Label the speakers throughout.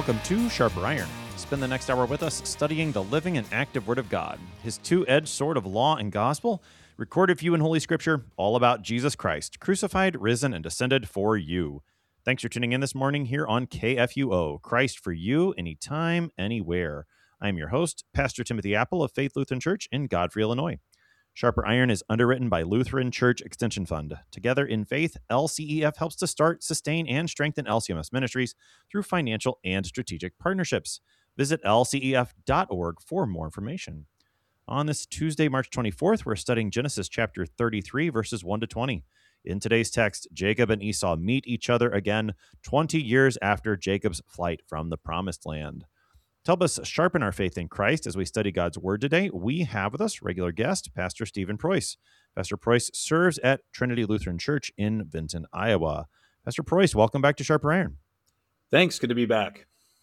Speaker 1: Welcome to Sharper Iron. Spend the next hour with us studying the living and active Word of God, His two-edged sword of law and gospel, recorded for you in Holy Scripture, all about Jesus Christ, crucified, risen, and descended for you. Thanks for tuning in this morning here on KFUO, Christ for you, anytime, anywhere. I'm your host, Pastor Timothy Apple of Faith Lutheran Church in Godfrey, Illinois. Sharper Iron is underwritten by Lutheran Church Extension Fund. Together in faith, LCEF helps to start, sustain, and strengthen LCMS ministries through financial and strategic partnerships. Visit lcef.org for more information. On this Tuesday, March 24th, we're studying Genesis chapter 33, verses 1 to 20. In today's text, Jacob and Esau meet each other again 20 years after Jacob's flight from the Promised Land. To help us sharpen our faith in Christ as we study God's Word today, we have with us regular guest, Pastor Stephen Preuss. Pastor Preuss serves at Trinity Lutheran Church in Vinton, Iowa. Pastor Preuss, welcome back to Sharper Iron.
Speaker 2: Thanks. Good to be back.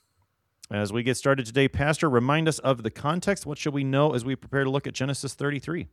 Speaker 1: As we get started today, Pastor, remind us of the context. What should we know as we prepare to look at Genesis 33?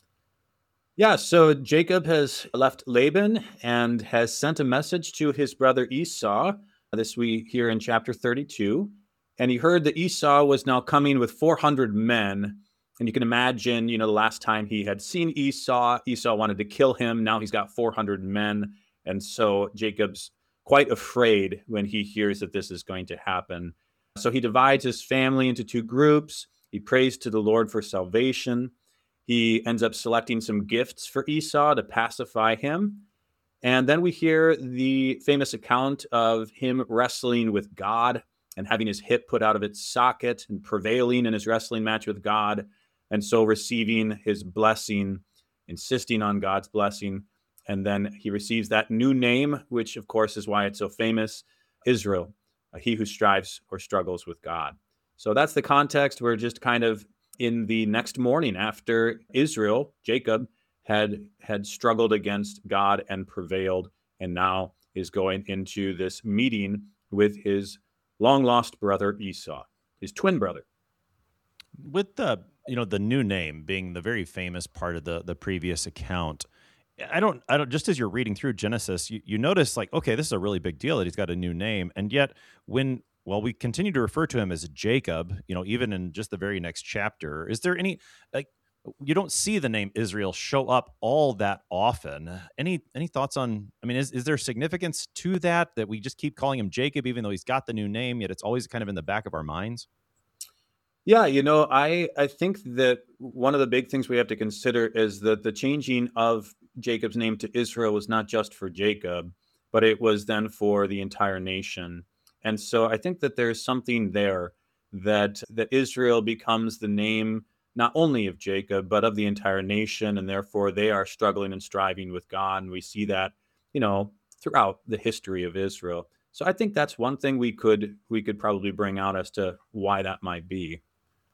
Speaker 2: Yeah, so Jacob has left Laban and has sent a message to his brother Esau. This we hear in chapter 32. And he heard that Esau was now coming with 400 men. And you can imagine, the last time he had seen Esau wanted to kill him. Now he's got 400 men. And so Jacob's quite afraid when he hears that this is going to happen. So he divides his family into two groups. He prays to the Lord for salvation. He ends up selecting some gifts for Esau to pacify him. And then we hear the famous account of him wrestling with God and having his hip put out of its socket and prevailing in his wrestling match with God, and so receiving his blessing, insisting on God's blessing. And then he receives that new name, which of course is why it's so famous, Israel, he who strives or struggles with God. So that's the context. We're just kind of in the next morning after Israel, Jacob, had struggled against God and prevailed, and now is going into this meeting with his long-lost brother Esau, his twin brother.
Speaker 1: With the new name being the very famous part of the previous account, I don't just as you're reading through Genesis, you notice like, okay, this is a really big deal that he's got a new name. And yet we continue to refer to him as Jacob, even in just the very next chapter, is there any, you don't see the name Israel show up all that often. Any thoughts on, is there significance to that we just keep calling him Jacob, even though he's got the new name, yet it's always kind of in the back of our minds?
Speaker 2: Yeah, I think that one of the big things we have to consider is that the changing of Jacob's name to Israel was not just for Jacob, but it was then for the entire nation. And so I think that there's something there that Israel becomes the name not only of Jacob, but of the entire nation, and therefore they are struggling and striving with God. And we see that, throughout the history of Israel. So I think that's one thing we could probably bring out as to why that might be.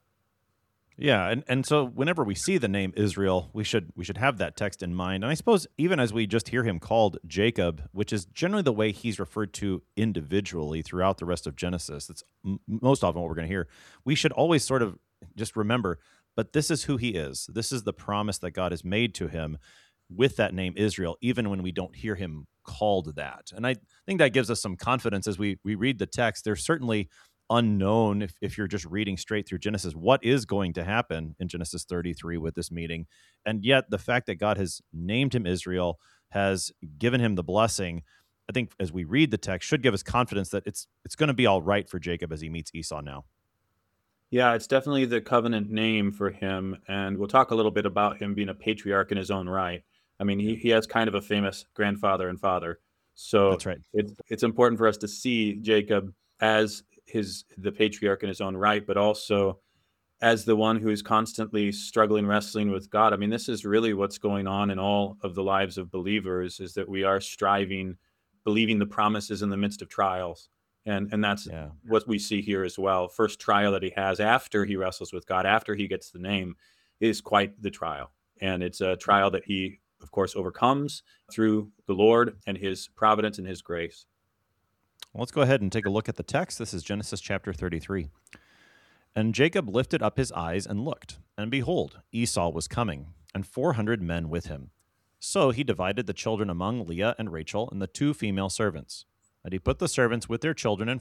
Speaker 1: Yeah, and so whenever we see the name Israel, we should have that text in mind. And I suppose even as we just hear him called Jacob, which is generally the way he's referred to individually throughout the rest of Genesis, that's most often what we're going to hear, we should always sort of just remember, but this is who he is. This is the promise that God has made to him with that name Israel, even when we don't hear him called that. And I think that gives us some confidence as we read the text. There's certainly unknown, if you're just reading straight through Genesis, what is going to happen in Genesis 33 with this meeting. And yet the fact that God has named him Israel, has given him the blessing, I think as we read the text should give us confidence that it's going to be all right for Jacob as he meets Esau now.
Speaker 2: Yeah, it's definitely the covenant name for him. And we'll talk a little bit about him being a patriarch in his own right. He has kind of a famous grandfather and father. So
Speaker 1: that's right.
Speaker 2: It's important for us to see Jacob as the patriarch in his own right, but also as the one who is constantly struggling, wrestling with God. This is really what's going on in all of the lives of believers, is that we are striving, believing the promises in the midst of trials. And that's what we see here as well. First trial that he has after he wrestles with God, after he gets the name, is quite the trial. And it's a trial that he, of course, overcomes through the Lord and his providence and his grace.
Speaker 1: Well, let's go ahead and take a look at the text. This is Genesis chapter 33. And Jacob lifted up his eyes and looked, and behold, Esau was coming, and 400 men with him. So he divided the children among Leah and Rachel and the two female servants. And he put the servants with their children in front,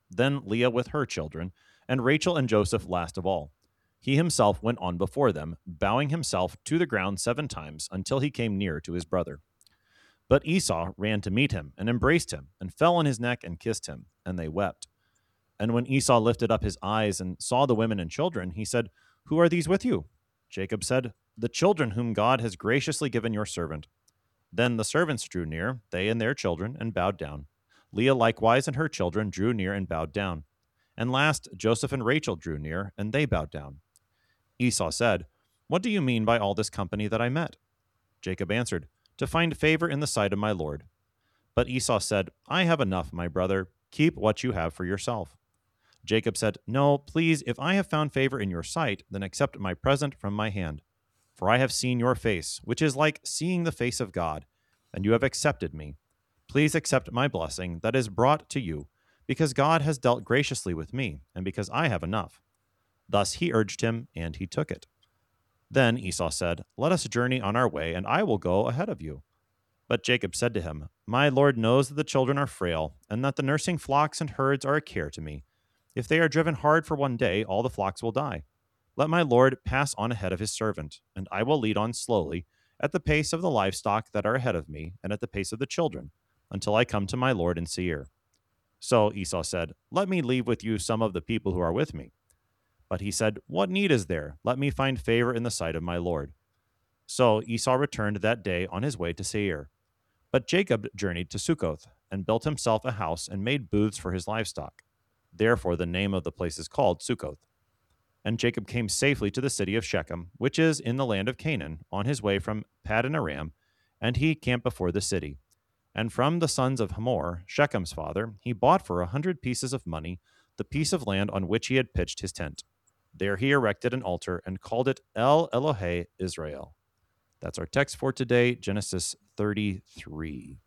Speaker 1: then Leah with her children, and Rachel and Joseph last of all. He himself went on before them, bowing himself to the ground 7 times until he came near to his brother. But Esau ran to meet him and embraced him and fell on his neck and kissed him, and they wept. And when Esau lifted up his eyes and saw the women and children, he said, "Who are these with you?" Jacob said, "The children whom God has graciously given your servant." Then the servants drew near, they and their children, and bowed down. Leah likewise and her children drew near and bowed down. And last, Joseph and Rachel drew near, and they bowed down. Esau said, "What do you mean by all this company that I met?" Jacob answered, "To find favor in the sight of my Lord." But Esau said, "I have enough, my brother. Keep what you have for yourself." Jacob said, "No, please, if I have found favor in your sight, then accept my present from my hand. For I have seen your face, which is like seeing the face of God, and you have accepted me. Please accept my blessing that is brought to you, because God has dealt graciously with me, and because I have enough." Thus he urged him, and he took it. Then Esau said, "Let us journey on our way, and I will go ahead of you." But Jacob said to him, "My Lord knows that the children are frail, and that the nursing flocks and herds are a care to me. If they are driven hard for one day, all the flocks will die. Let my Lord pass on ahead of his servant, and I will lead on slowly, at the pace of the livestock that are ahead of me, and at the pace of the children, until I come to my Lord in Seir." So Esau said, "Let me leave with you some of the people who are with me." But he said, "What need is there? Let me find favor in the sight of my Lord." So Esau returned that day on his way to Seir. But Jacob journeyed to Succoth, and built himself a house and made booths for his livestock. Therefore the name of the place is called Succoth. And Jacob came safely to the city of Shechem, which is in the land of Canaan, on his way from Paddan Aram, and he camped before the city. And from the sons of Hamor, Shechem's father, he bought for 100 pieces of money the piece of land on which he had pitched his tent. There he erected an altar and called it El Elohe Israel. That's our text for today, Genesis 33.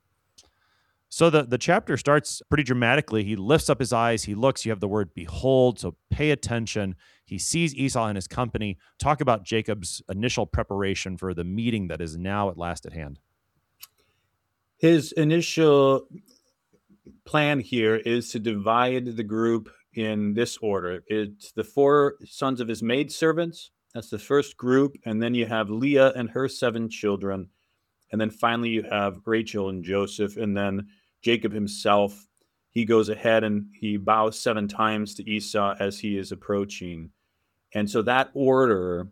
Speaker 1: So the chapter starts pretty dramatically. He lifts up his eyes. He looks. You have the word behold, so pay attention. He sees Esau and his company. Talk about Jacob's initial preparation for the meeting that is now at last at hand.
Speaker 2: His initial plan here is to divide the group in this order. It's the 4 sons of his maidservants. That's the first group. And then you have Leah and her 7 children. And then finally you have Rachel and Joseph. And then Jacob himself, he goes ahead and he bows 7 times to Esau as he is approaching. And so that order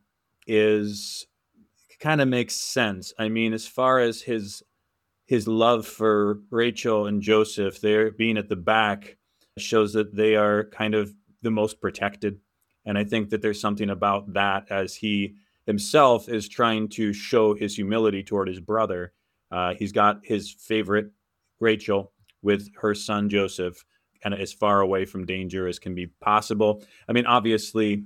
Speaker 2: is kind of makes sense. I mean, as far as his love for Rachel and Joseph, they're being at the back shows that they are kind of the most protected. And I think that there's something about that as he himself is trying to show his humility toward his brother. He's got his favorite, Rachel, with her son Joseph, kind of as far away from danger as can be possible. I mean, obviously,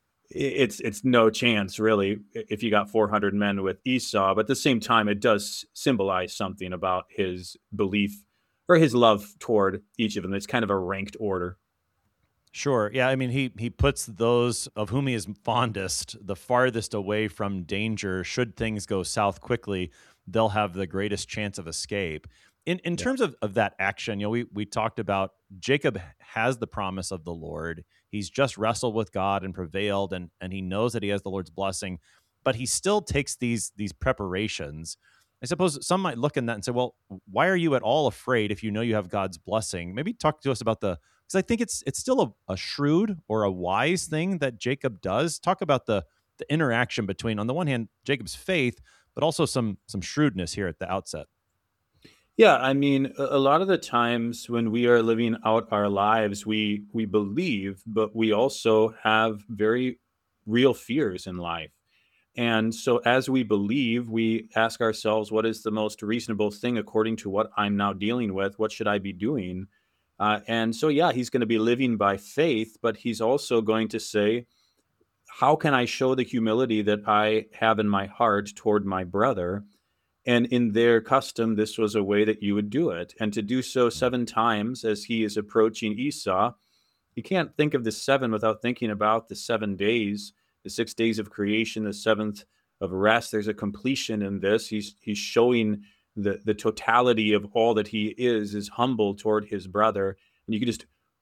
Speaker 2: it's no chance really if you got 400 men with Esau, but at the same time, it does symbolize something about his belief or his love toward each of them. It's kind of a ranked order.
Speaker 1: Sure. Yeah. I mean, he puts those of whom he is fondest the farthest away from danger. Should things go south quickly, they'll have the greatest chance of escape. In terms of that action, we talked about Jacob has the promise of the Lord. He's just wrestled with God and prevailed, and he knows that he has the Lord's blessing, but he still takes these preparations. I suppose some might look in that and say, well, why are you at all afraid if you know you have God's blessing? Maybe talk to us about because I think it's still a shrewd or a wise thing that Jacob does. Talk about the interaction between, on the one hand, Jacob's faith, but also some shrewdness here at the outset.
Speaker 2: Yeah, I mean, a lot of the times when we are living out our lives, we believe, but we also have very real fears in life. And so as we believe, we ask ourselves, what is the most reasonable thing according to what I'm now dealing with? What should I be doing? And so, yeah, he's going to be living by faith, but he's also going to say, how can I show the humility that I have in my heart toward my brother? And in their custom, this was a way that you would do it. And to do so 7 times as he is approaching Esau, you can't think of the 7 without thinking about the 7 days, the 6 days of creation, the 7th of rest. There's a completion in this. He's showing the totality of all that he is humble toward his brother. And you can just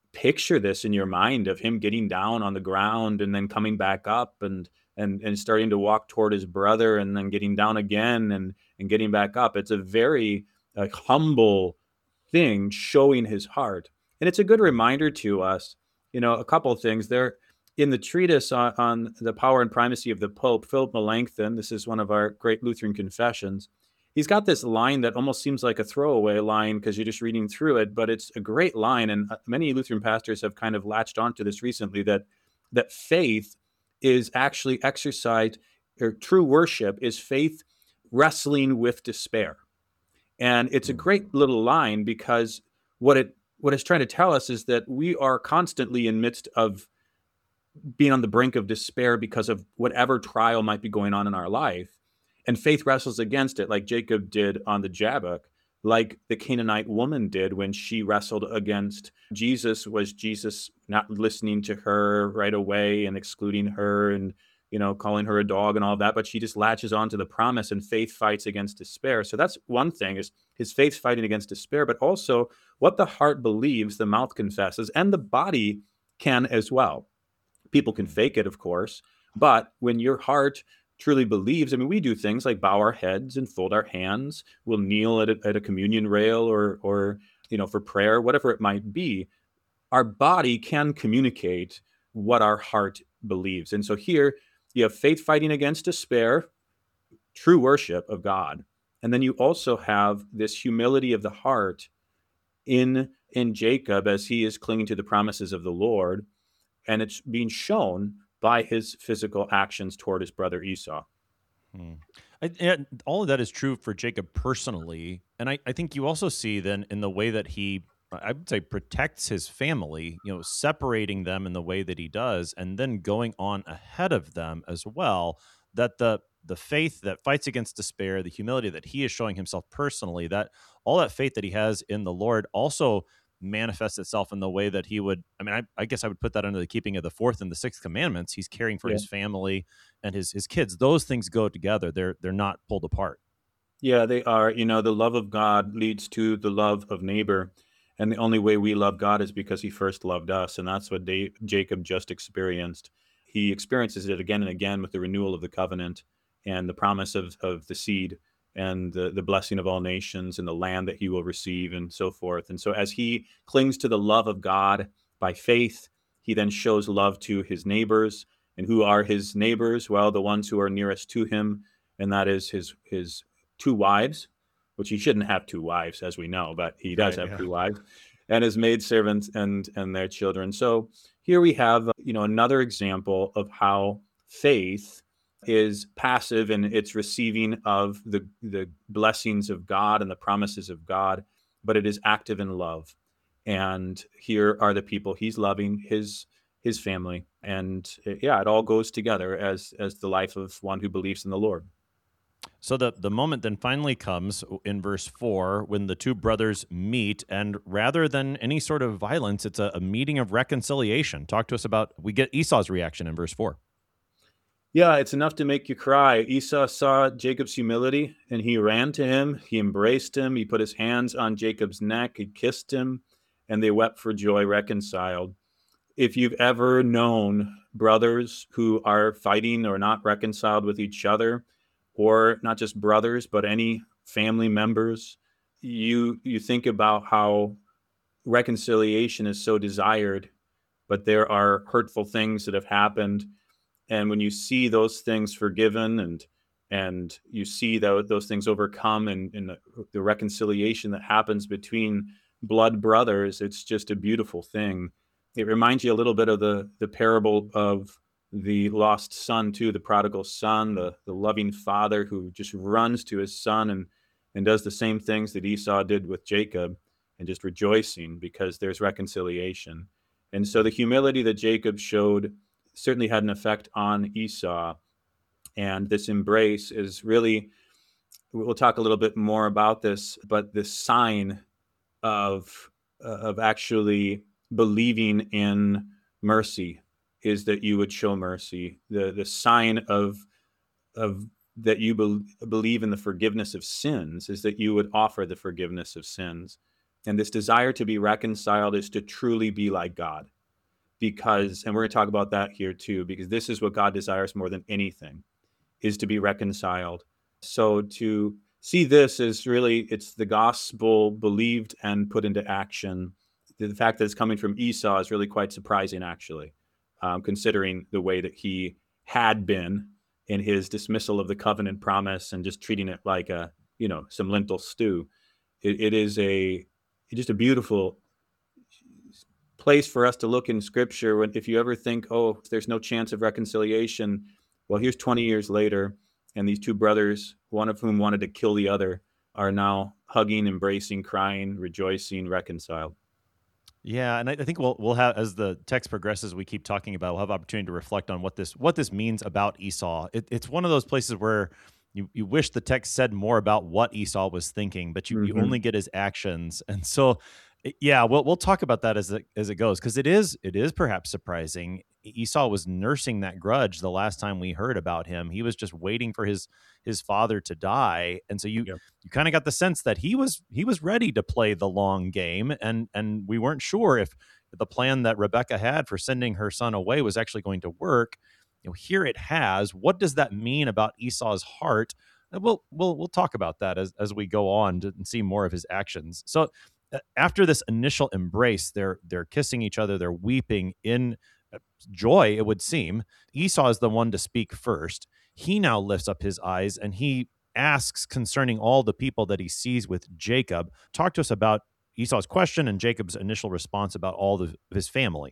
Speaker 2: picture this in your mind of him getting down on the ground and then coming back up and starting to walk toward his brother and then getting down again and getting back up. It's a very humble thing showing his heart. And it's a good reminder to us, a couple of things there. In the treatise on the power and primacy of the Pope, Philip Melanchthon, this is one of our great Lutheran confessions, he's got this line that almost seems like a throwaway line because you're just reading through it, but it's a great line. And many Lutheran pastors have kind of latched onto this recently, that faith is actually exercised, or true worship is faith wrestling with despair. And it's a great little line because what it's trying to tell us is that we are constantly in midst of being on the brink of despair because of whatever trial might be going on in our life. And faith wrestles against it, like Jacob did on the Jabbok, like the Canaanite woman did when she wrestled against Jesus. Was Jesus not listening to her right away and excluding her and, calling her a dog and all of that? But she just latches on to the promise, and faith fights against despair. So that's one thing, is his faith fighting against despair, but also what the heart believes, the mouth confesses, and the body can as well. People can fake it, of course, but when your heart truly believes, we do things like bow our heads and fold our hands. We'll kneel at a communion rail or for prayer, whatever it might be. Our body can communicate what our heart believes. And so here you have faith fighting against despair, true worship of God. And then you also have this humility of the heart in Jacob as he is clinging to the promises of the Lord. And it's being shown by his physical actions toward his brother Esau.
Speaker 1: All of that is true for Jacob personally. And I think you also see then in the way that he, I would say, protects his family, separating them in the way that he does, and then going on ahead of them as well, that the faith that fights against despair, the humility that he is showing himself personally, that all that faith that he has in the Lord also manifests itself in the way that he would, I guess I would put that under the keeping of the fourth and the sixth commandments. He's caring for his family and his kids. Those things go together. They're not pulled apart.
Speaker 2: Yeah, they are. The love of God leads to the love of neighbor. And the only way we love God is because he first loved us. And that's what Jacob just experienced. He experiences it again and again with the renewal of the covenant and the promise of the seed and the blessing of all nations and the land that he will receive and so forth. And so as he clings to the love of God by faith, he then shows love to his neighbors. And who are his neighbors? Well, the ones who are nearest to him, and that is his two wives, which he shouldn't have two wives, as we know, but he does have two wives, and his maidservants and their children. So here we have, another example of how faith is passive in its receiving of the blessings of God and the promises of God, but it is active in love. And here are the people he's loving, his family. And it all goes together as the life of one who believes in the Lord.
Speaker 1: So the moment then finally comes in verse 4 when the two brothers meet, and rather than any sort of violence, it's a meeting of reconciliation. Talk to us about, we get Esau's reaction in verse 4.
Speaker 2: Yeah, it's enough to make you cry. Esau saw Jacob's humility, and he ran to him. He embraced him. He put his hands on Jacob's neck. He kissed him, and they wept for joy, reconciled. If you've ever known brothers who are fighting or not reconciled with each other, or not just brothers, but any family members, you think about how reconciliation is so desired, but there are hurtful things that have happened. And when you see those things forgiven and you see those things overcome and the reconciliation that happens between blood brothers, it's just a beautiful thing. It reminds you a little bit of the parable of the lost son too, the prodigal son, the loving father who just runs to his son and does the same things that Esau did with Jacob, and just rejoicing because there's reconciliation. And so the humility that Jacob showed certainly had an effect on Esau. And this embrace is really, we'll talk a little bit more about this, but this sign of actually believing in mercy is that you would show mercy. The sign of that you believe in the forgiveness of sins is that you would offer the forgiveness of sins. And this desire to be reconciled is to truly be like God. Because, and we're going to talk about that here too, because this is what God desires more than anything, is to be reconciled. So to see this is really, it's the gospel believed and put into action. The fact that it's coming from Esau is really quite surprising, actually, considering the way that he had been in his dismissal of the covenant promise and just treating it like some lentil stew. It is just a beautiful place for us to look in Scripture. If you ever think, oh, there's no chance of reconciliation, well, here's 20 years later, and these two brothers, one of whom wanted to kill the other, are now hugging, embracing, crying, rejoicing, reconciled.
Speaker 1: Yeah, and I think we'll have, as the text progresses, we keep talking about. We'll have opportunity to reflect on what this means about Esau. It's one of those places where you wish the text said more about what Esau was thinking, but you only get his actions, and so yeah, we'll talk about that as it goes, because it is perhaps surprising. Esau was nursing that grudge the last time we heard about him. He was just waiting for his father to die, and so you kind of got the sense that he was ready to play the long game, and we weren't sure if the plan that Rebekah had for sending her son away was actually going to work. Here it has. What does that mean about Esau's heart? We'll talk about that as we go on and see more of his actions. So after this initial embrace, they're kissing each other, they're weeping in joy, it would seem. Esau is the one to speak first. He now lifts up his eyes and he asks concerning all the people that he sees with Jacob. Talk to us about Esau's question and Jacob's initial response about all of his family.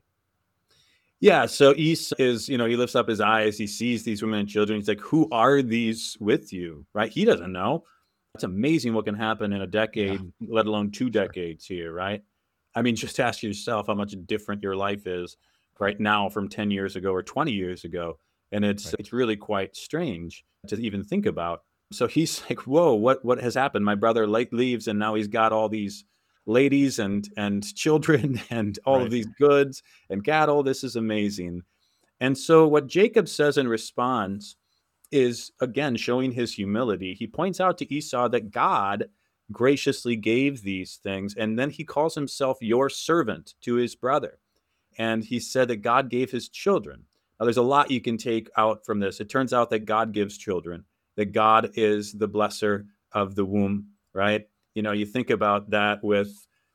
Speaker 2: Yeah, so Esau is, he lifts up his eyes, he sees these women and children. He's like, who are these with you? Right? He doesn't know. It's amazing what can happen in a decade, let alone 2 decades here, right? I mean, just ask yourself how much different your life is right now from 10 years ago or 20 years ago. And it's really quite strange to even think about. So he's like, whoa, what has happened? My brother leaves, and now he's got all these ladies and children and all of these goods and cattle. This is amazing. And so what Jacob says in response is, again, showing his humility. He points out to Esau that God graciously gave these things, and then he calls himself your servant to his brother. And he said that God gave his children. Now, there's a lot you can take out from this. It turns out that God gives children, that God is the blesser of the womb, right? You think about that with,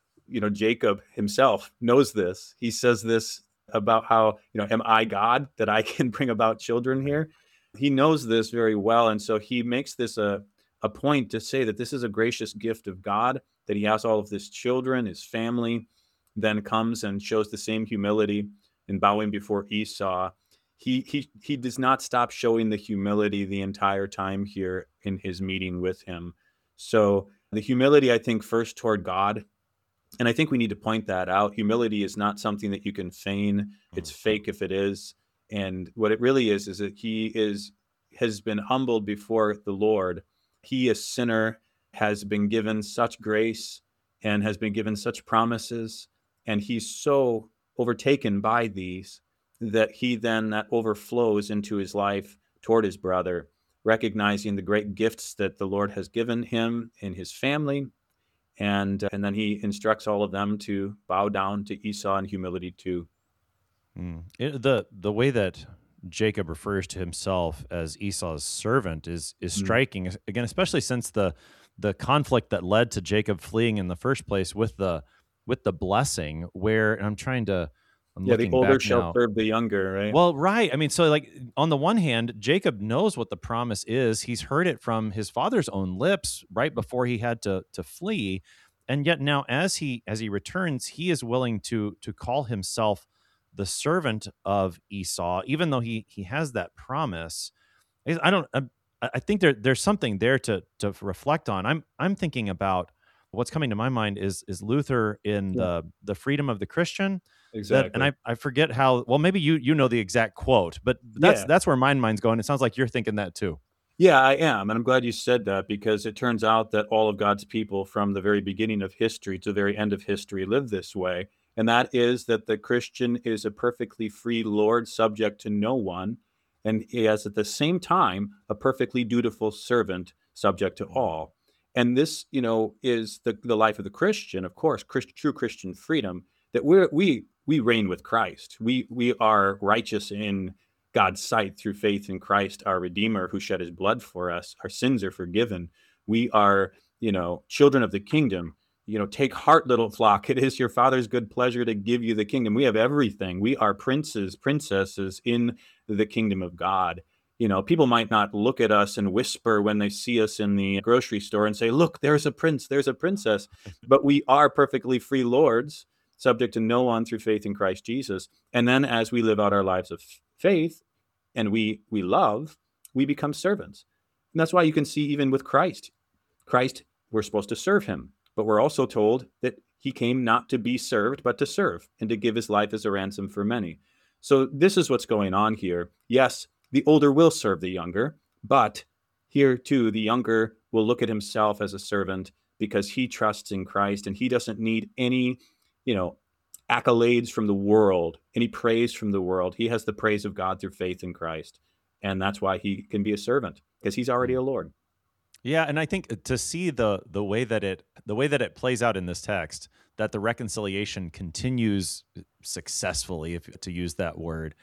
Speaker 2: Jacob himself knows this. He says this about how, am I God that I can bring about children here? He knows this very well. And so he makes this a point to say that this is a gracious gift of God, that he has all of this children, his family, then comes and shows the same humility in bowing before Esau. He does not stop showing the humility the entire time here in his meeting with him. So the humility, I think, first toward God. And I think we need to point that out. Humility is not something that you can feign. It's fake if it is. And what it really is that he has been humbled before the Lord. He, a sinner, has been given such grace and has been given such promises. And he's so overtaken by these that that overflows into his life toward his brother, recognizing the great gifts that the Lord has given him in his family. And then he instructs all of them to bow down to Esau in humility too.
Speaker 1: The way that Jacob refers to himself as Esau's servant is striking, again, especially since the conflict that led to Jacob fleeing in the first place with the blessing, where
Speaker 2: the older shall serve the younger, right?
Speaker 1: Well, right. I mean, so like on the one hand, Jacob knows what the promise is. He's heard it from his father's own lips right before he had to flee. And yet now as he returns, he is willing to call himself the servant of Esau, even though he has that promise. I think there's something there to reflect on. I'm thinking about what's coming to my mind is Luther in the Freedom of the Christian.
Speaker 2: Exactly.
Speaker 1: And I forget how, well, maybe you know the exact quote, but that's where my mind's going. It sounds like you're thinking that too.
Speaker 2: Yeah, I am. And I'm glad you said that, because it turns out that all of God's people from the very beginning of history to the very end of history live this way. And that is that the Christian is a perfectly free Lord, subject to no one. And he has at the same time a perfectly dutiful servant, subject to all. And this, is the life of the Christian, of course, true Christian freedom, that we reign with Christ. We are righteous in God's sight through faith in Christ, our Redeemer, who shed his blood for us. Our sins are forgiven. We are, children of the kingdom. Take heart, little flock. It is your Father's good pleasure to give you the kingdom. We have everything. We are princes, princesses in the kingdom of God. People might not look at us and whisper when they see us in the grocery store and say, look, there's a prince, there's a princess. But we are perfectly free lords, subject to no one through faith in Christ Jesus. And then as we live out our lives of faith and we love, we become servants. And that's why you can see even with Christ, we're supposed to serve him. But we're also told that he came not to be served, but to serve and to give his life as a ransom for many. So this is what's going on here. Yes, the older will serve the younger, but here too, the younger will look at himself as a servant because he trusts in Christ and he doesn't need any, accolades from the world, any praise from the world. He has the praise of God through faith in Christ. And that's why he can be a servant, because he's already a Lord.
Speaker 1: Yeah, and I think to see the way that it plays out in this text, that the reconciliation continues successfully, if to use that word,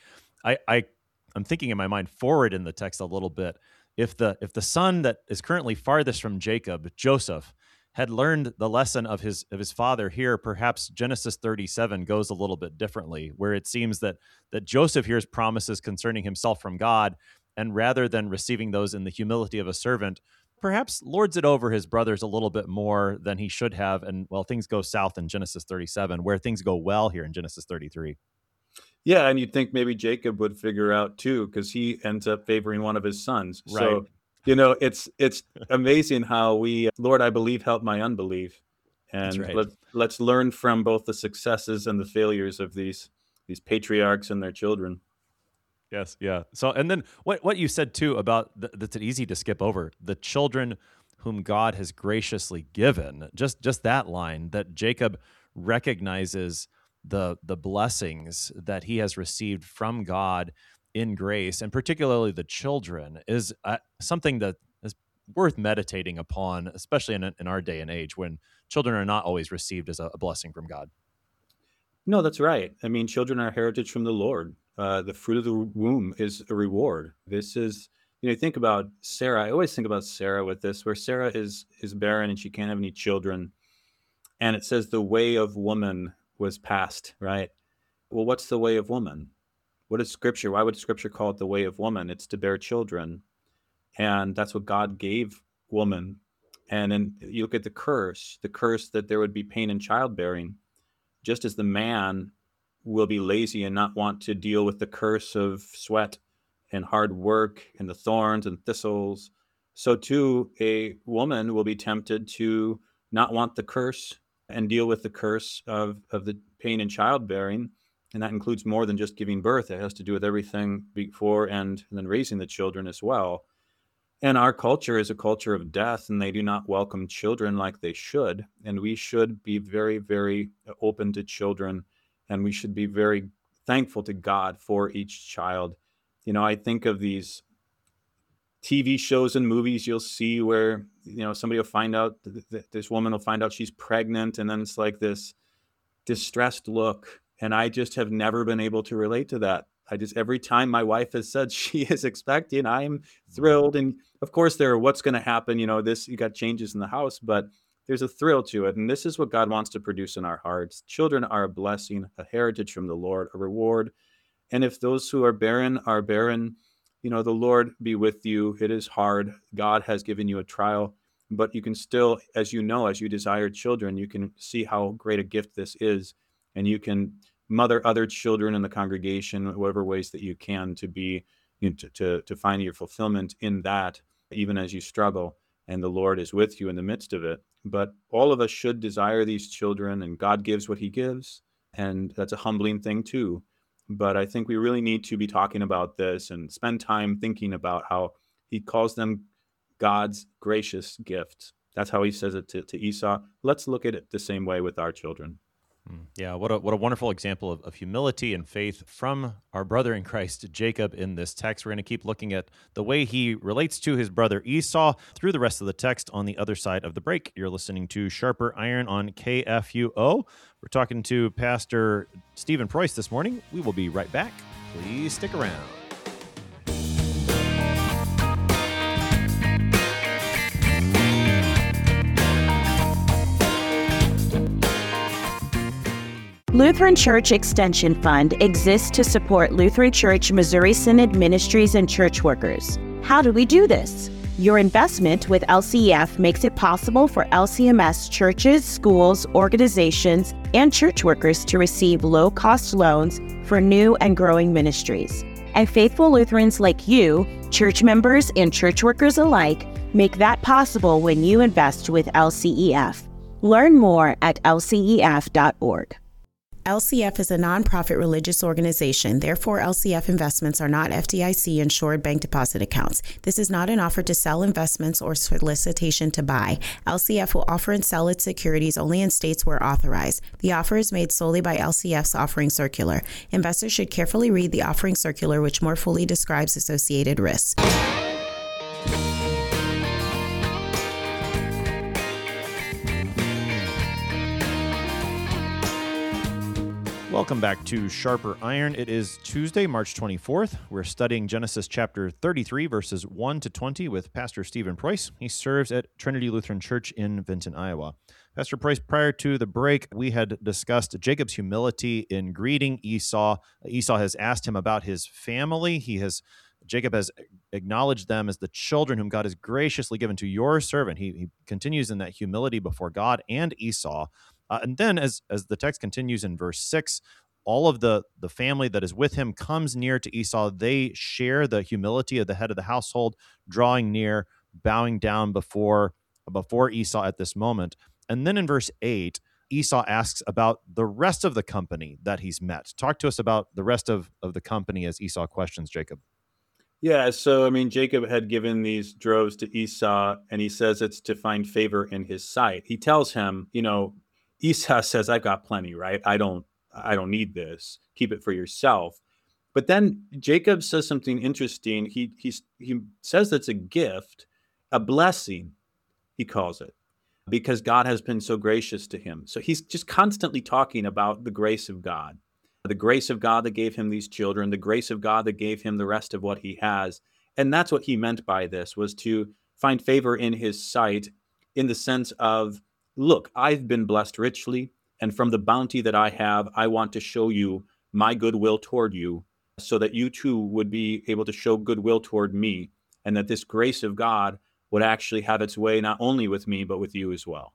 Speaker 1: I'm thinking in my mind forward in the text a little bit. If the son that is currently farthest from Jacob, Joseph, had learned the lesson of his father here, perhaps Genesis 37 goes a little bit differently, where it seems that Joseph hears promises concerning himself from God, and rather than receiving those in the humility of a servant, perhaps lords it over his brothers a little bit more than he should have. And things go south in Genesis 37, where things go well here in Genesis 33.
Speaker 2: Yeah, and you'd think maybe Jacob would figure out too, because he ends up favoring one of his sons.
Speaker 1: Right.
Speaker 2: So, it's amazing how we, Lord, I believe, help my unbelief. And
Speaker 1: right.
Speaker 2: let's learn from both the successes and the failures of these patriarchs and their children.
Speaker 1: Yes, yeah. So, and then what you said too about that's easy to skip over, the children whom God has graciously given. Just that line, that Jacob recognizes the blessings that he has received from God in grace, and particularly the children, is something that is worth meditating upon, especially in our day and age when children are not always received as a blessing from God.
Speaker 2: No, that's right. I mean, children are heritage from the Lord. The fruit of the womb is a reward. This is, think about Sarah. I always think about Sarah with this, where Sarah is barren and she can't have any children. And it says the way of woman was passed, right? Well, what's the way of woman? What is Scripture? Why would Scripture call it the way of woman? It's to bear children. And that's what God gave woman. And then you look at the curse that there would be pain in childbearing. Just as the man will be lazy and not want to deal with the curse of sweat and hard work and the thorns and thistles, so too a woman will be tempted to not want the curse and deal with the curse of the pain in childbearing. And that includes more than just giving birth. It has to do with everything before and then raising the children as well. And our culture is a culture of death, and they do not welcome children like they should. And we should be very, very open to children, and we should be very thankful to God for each child. I think of these TV shows and movies you'll see where, somebody will find out, this woman will find out she's pregnant, and then it's like this distressed look. And I just have never been able to relate to that. Every time my wife has said she is expecting, I'm thrilled. And of course there are what's going to happen, you got changes in the house, but there's a thrill to it. And this is what God wants to produce in our hearts. Children are a blessing, a heritage from the Lord, a reward. And if those who are barren, the Lord be with you. It is hard. God has given you a trial, but you can still, as you desire children, you can see how great a gift this is. And you can mother other children in the congregation, whatever ways that you can, to be, to find your fulfillment in that, even as you struggle. And the Lord is with you in the midst of it. But all of us should desire these children, and God gives what he gives. And that's a humbling thing too. But I think we really need to be talking about this and spend time thinking about how he calls them God's gracious gifts. That's how he says it to Esau. Let's look at it the same way with our children.
Speaker 1: Yeah, what a wonderful example of humility and faith from our brother in Christ, Jacob, in this text. We're going to keep looking at the way he relates to his brother Esau through the rest of the text on the other side of the break. You're listening to Sharper Iron on KFUO. We're talking to Pastor Stephen Preuss this morning. We will be right back. Please stick around.
Speaker 3: Lutheran Church Extension Fund exists to support Lutheran Church Missouri Synod ministries and church workers. How do we do this? Your investment with LCEF makes it possible for LCMS churches, schools, organizations, and church workers to receive low-cost loans for new and growing ministries. And faithful Lutherans like you, church members and church workers alike, make that possible when you invest with LCEF. Learn more at lcef.org.
Speaker 4: LCF is a nonprofit religious organization. Therefore, LCF investments are not FDIC insured bank deposit accounts. This is not an offer to sell investments or solicitation to buy. LCF will offer and sell its securities only in states where authorized. The offer is made solely by LCF's offering circular. Investors should carefully read the offering circular, which more fully describes associated risks.
Speaker 1: Welcome back to Sharper Iron. It is Tuesday, March 24th. We're studying Genesis chapter 33, verses 1 to 20 with Pastor Stephen Preuss. He serves at Trinity Lutheran Church in Vinton, Iowa. Pastor Preuss, prior to the break, we had discussed Jacob's humility in greeting Esau. Esau has asked him about his family. Jacob has acknowledged them as the children whom God has graciously given to your servant. He continues in that humility before God and Esau. And then as the text continues in verse 6, all of the family that is with him comes near to Esau. They share the humility of the head of the household, drawing near, bowing down before Esau at this moment. And then in verse 8, Esau asks about the rest of the company that he's met. Talk to us about the rest of the company as Esau questions Jacob.
Speaker 2: Yeah, so Jacob had given these droves to Esau, and he says it's to find favor in his sight. He tells him, Esau says, "I've got plenty, right? I don't need this. Keep it for yourself." But then Jacob says something interesting. He says it's a gift, a blessing, he calls it, because God has been so gracious to him. So he's just constantly talking about the grace of God. The grace of God that gave him these children, the grace of God that gave him the rest of what he has. And that's what he meant by this, was to find favor in his sight, in the sense of, look, I've been blessed richly, and from the bounty that I have, I want to show you my goodwill toward you, so that you too would be able to show goodwill toward me, and that this grace of God would actually have its way not only with me, but with you as well.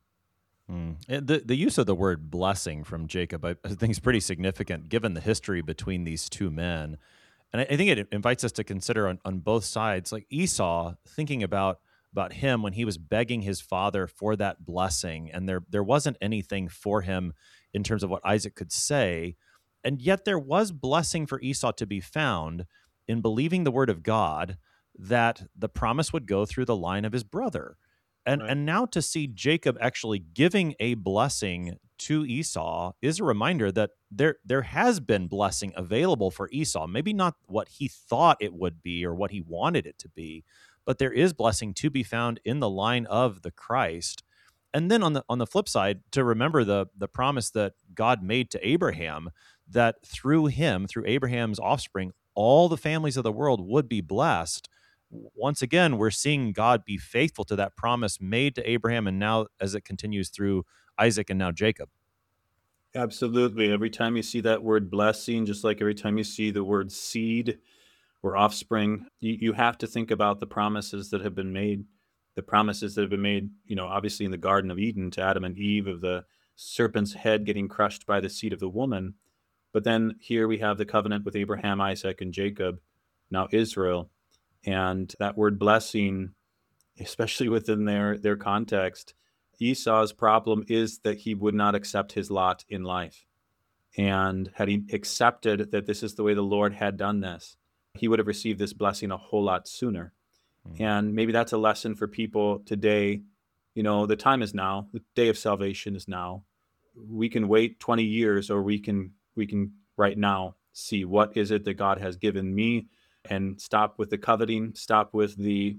Speaker 1: The use of the word blessing from Jacob, I think, is pretty significant given the history between these two men. And I think it invites us to consider on both sides, like Esau, thinking about him when he was begging his father for that blessing, and there wasn't anything for him in terms of what Isaac could say, and yet there was blessing for Esau to be found in believing the word of God that the promise would go through the line of his brother. And now to see Jacob actually giving a blessing to Esau is a reminder that there has been blessing available for Esau. Maybe not what he thought it would be or what he wanted it to be, but there is blessing to be found in the line of the Christ. And then on the flip side, to remember the promise that God made to Abraham, that through him, through Abraham's offspring, all the families of the world would be blessed. Once again, we're seeing God be faithful to that promise made to Abraham, and now as it continues through Isaac and now Jacob.
Speaker 2: Absolutely. Every time you see that word blessing, just like every time you see the word seed or offspring, you have to think about the promises that have been made. The promises that have been made, obviously in the Garden of Eden to Adam and Eve, of the serpent's head getting crushed by the seed of the woman. But then here we have the covenant with Abraham, Isaac, and Jacob, now Israel. And that word blessing, especially within their context, Esau's problem is that he would not accept his lot in life. And had he accepted that this is the way the Lord had done this, he would have received this blessing a whole lot sooner. And maybe that's a lesson for people today. The time is now. The day of salvation is now. we can wait 20 years, or we can right now see what is it that God has given me, and stop with the coveting, stop with the,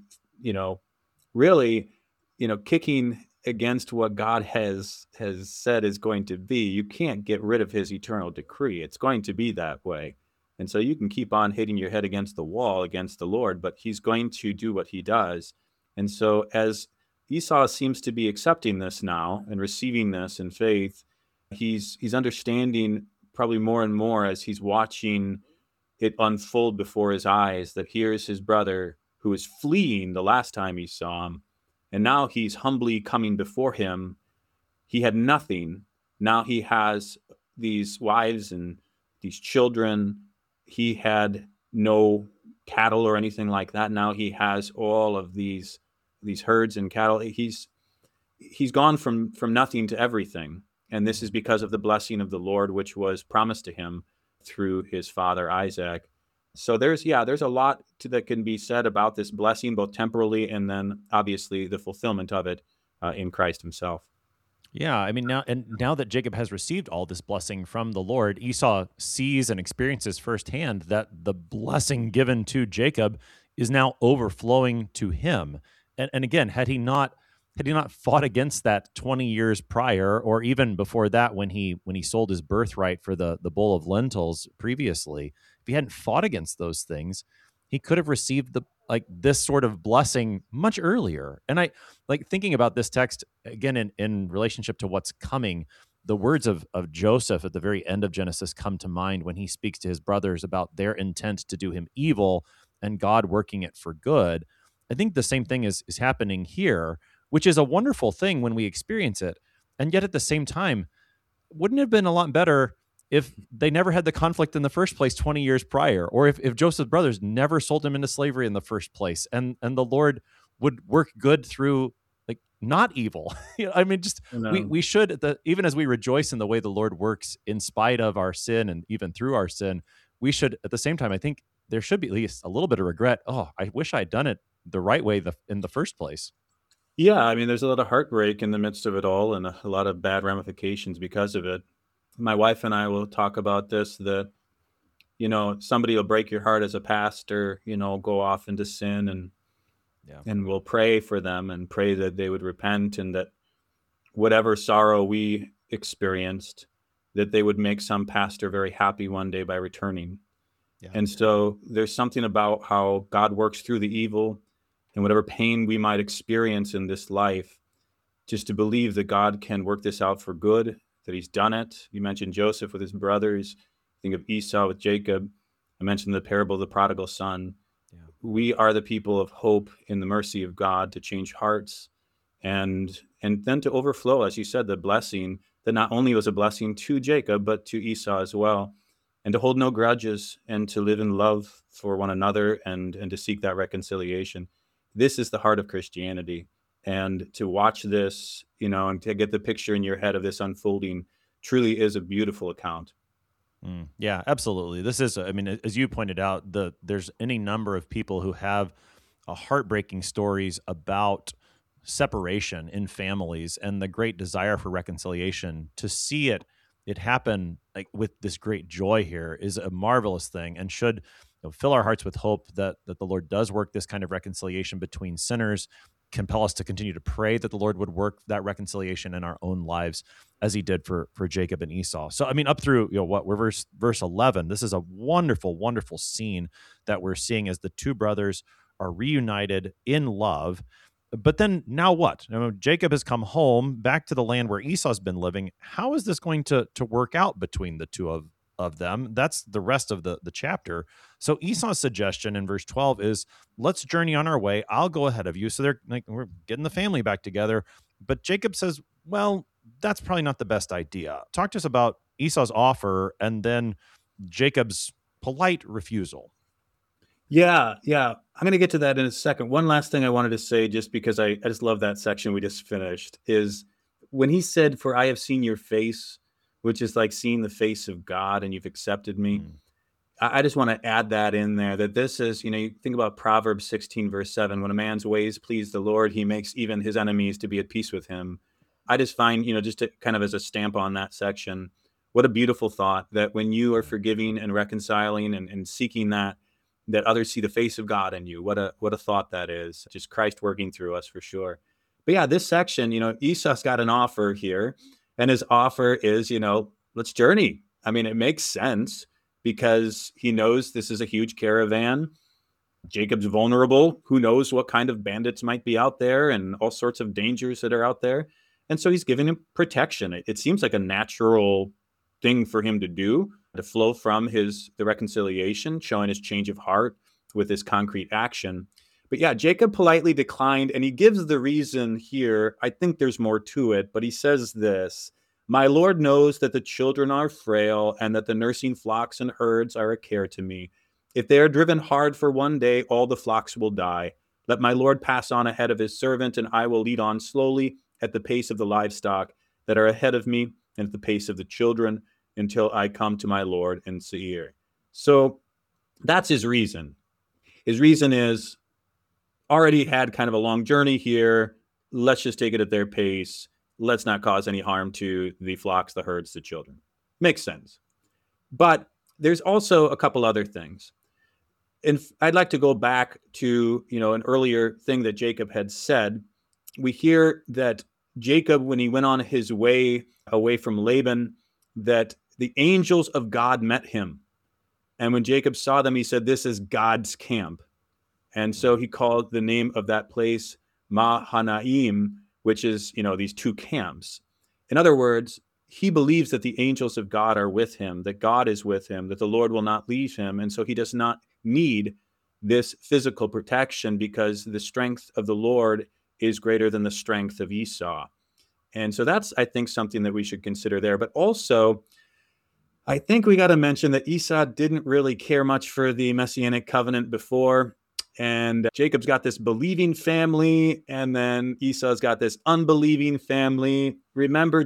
Speaker 2: really, kicking against what God has said is going to be. You can't get rid of his eternal decree. It's going to be that way. And so you can keep on hitting your head against the wall against the Lord, but he's going to do what he does. And so as Esau seems to be accepting this now and receiving this in faith, he's understanding probably more and more as he's watching it unfold before his eyes, that here's his brother who was fleeing the last time he saw him, and now he's humbly coming before him. He had nothing. Now he has these wives and these children. He had no cattle or anything like that. Now he has all of these herds and cattle. He's gone from nothing to everything. And this is because of the blessing of the Lord, which was promised to him through his father Isaac. So there's a lot that can be said about this blessing, both temporally and then obviously the fulfillment of it in Christ himself.
Speaker 1: Yeah, I mean, now that Jacob has received all this blessing from the Lord, Esau sees and experiences firsthand that the blessing given to Jacob is now overflowing to him. And again, had he not fought against that 20 years prior, or even before that, when he sold his birthright for the bowl of lentils previously, if he hadn't fought against those things, he could have received this sort of blessing much earlier. And I thinking about this text again in relationship to what's coming. The words of Joseph at the very end of Genesis come to mind when he speaks to his brothers about their intent to do him evil and God working it for good. I think the same thing is happening here, which is a wonderful thing when we experience it. And yet at the same time, wouldn't it have been a lot better if they never had the conflict in the first place 20 years prior, or if Joseph's brothers never sold him into slavery in the first place, and the Lord would work good through not evil? I mean, just we should, even as we rejoice in the way the Lord works in spite of our sin and even through our sin, we should at the same time, I think there should be at least a little bit of regret. Oh, I wish I'd done it the right way in the first place.
Speaker 2: Yeah, I mean, there's a lot of heartbreak in the midst of it all, and a lot of bad ramifications because of it. My wife and I will talk about this, that, somebody will break your heart as a pastor, go off into sin, and we'll pray for them and pray that they would repent, and that whatever sorrow we experienced, that they would make some pastor very happy one day by returning. Yeah. And so there's something about how God works through the evil and whatever pain we might experience in this life, just to believe that God can work this out for good, that he's done it. You mentioned Joseph with his brothers. Think of Esau with Jacob. I mentioned the parable of the prodigal son. Yeah. We are the people of hope in the mercy of God to change hearts and then to overflow, as you said, the blessing that not only was a blessing to Jacob, but to Esau as well, and to hold no grudges and to live in love for one another and to seek that reconciliation. This is the heart of Christianity. And to watch this, and to get the picture in your head of this unfolding truly is a beautiful account.
Speaker 1: Yeah, absolutely. This is, I mean, as you pointed out, there's any number of people who have heartbreaking stories about separation in families and the great desire for reconciliation. To see it happen with this great joy here is a marvelous thing, and should fill our hearts with hope that the Lord does work this kind of reconciliation between sinners, compel us to continue to pray that the Lord would work that reconciliation in our own lives as he did for Jacob and Esau. So, I mean, up through, we're verse 11, this is a wonderful, wonderful scene that we're seeing as the two brothers are reunited in love. But then now what? Jacob has come home back to the land where Esau's been living. How is this going to work out between the two of them? That's the rest of the chapter. So Esau's suggestion in verse 12 is, let's journey on our way. I'll go ahead of you. So they're we're getting the family back together. But Jacob says, well, that's probably not the best idea. Talk to us about Esau's offer and then Jacob's polite refusal.
Speaker 2: Yeah. I'm going to get to that in a second. One last thing I wanted to say, just because I just love that section we just finished, is when he said, for I have seen your face, which is like seeing the face of God and you've accepted me. I just want to add that in there, that this is, you think about Proverbs 16, verse 7, when a man's ways please the Lord, he makes even his enemies to be at peace with him. I just find, just to kind of as a stamp on that section, what a beautiful thought that when you are forgiving and reconciling and seeking that others see the face of God in you. What a thought that is. Just Christ working through us for sure. But yeah, this section, Esau's got an offer here, and his offer is, let's journey. I mean, it makes sense because he knows this is a huge caravan. Jacob's vulnerable. Who knows what kind of bandits might be out there and all sorts of dangers that are out there. And so he's giving him protection. It seems like a natural thing for him to do, to flow from the reconciliation, showing his change of heart with this concrete action. But yeah, Jacob politely declined, and he gives the reason here. I think there's more to it, but he says this: "My Lord knows that the children are frail and that the nursing flocks and herds are a care to me. If they are driven hard for one day, all the flocks will die. Let my Lord pass on ahead of his servant, and I will lead on slowly at the pace of the livestock that are ahead of me and at the pace of the children until I come to my Lord in Seir." So that's his reason. His reason is, already had kind of a long journey here. Let's just take it at their pace. Let's not cause any harm to the flocks, the herds, the children. Makes sense. But there's also a couple other things. And I'd like to go back to, an earlier thing that Jacob had said. We hear that Jacob, when he went on his way away from Laban, that the angels of God met him. And when Jacob saw them, he said, "This is God's camp." And so he called the name of that place Mahanaim, which is, these two camps. In other words, he believes that the angels of God are with him, that God is with him, that the Lord will not leave him. And so he does not need this physical protection because the strength of the Lord is greater than the strength of Esau. And so that's, I think, something that we should consider there. But also, I think we got to mention that Esau didn't really care much for the Messianic covenant before. And Jacob's got this believing family, and then Esau's got this unbelieving family. Remember,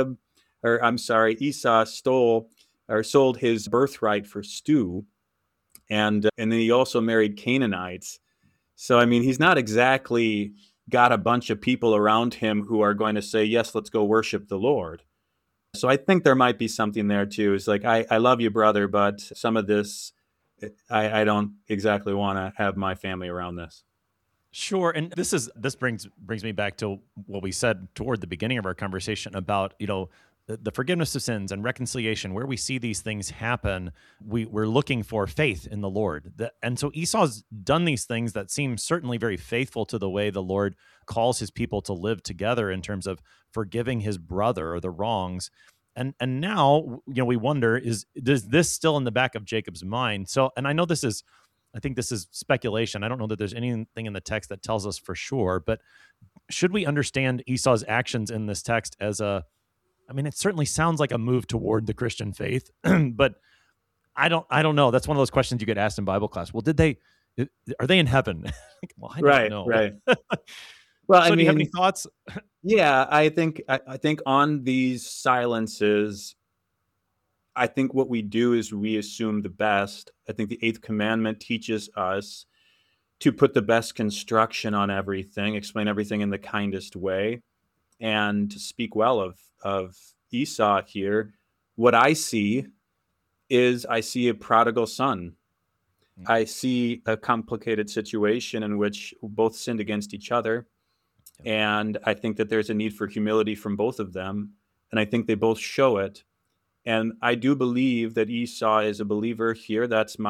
Speaker 2: Esau sold his birthright for stew. And then he also married Canaanites. So, I mean, he's not exactly got a bunch of people around him who are going to say, yes, let's go worship the Lord. So I think there might be something there too. It's like, I love you, brother, but some of this, I don't exactly want to have my family around this.
Speaker 1: Sure. And this brings me back to what we said toward the beginning of our conversation about, the forgiveness of sins and reconciliation. Where we see these things happen, we're looking for faith in the Lord. And so Esau's done these things that seem certainly very faithful to the way the Lord calls his people to live together in terms of forgiving his brother or the wrongs. And now, we wonder, is this still in the back of Jacob's mind? So, and I think this is speculation. I don't know that there's anything in the text that tells us for sure, but should we understand Esau's actions in this text as it certainly sounds like a move toward the Christian faith, but I don't know. That's one of those questions you get asked in Bible class. Well, are they in heaven? Well, I don't know.
Speaker 2: Right. Well,
Speaker 1: so do you have any thoughts?
Speaker 2: Yeah, I think on these silences, I think what we do is we assume the best. I think the eighth commandment teaches us to put the best construction on everything, explain everything in the kindest way, and to speak well of Esau here. What I see is a prodigal son. I see a complicated situation in which both sinned against each other. And I think that there's a need for humility from both of them. And I think they both show it. And I do believe that Esau is a believer here.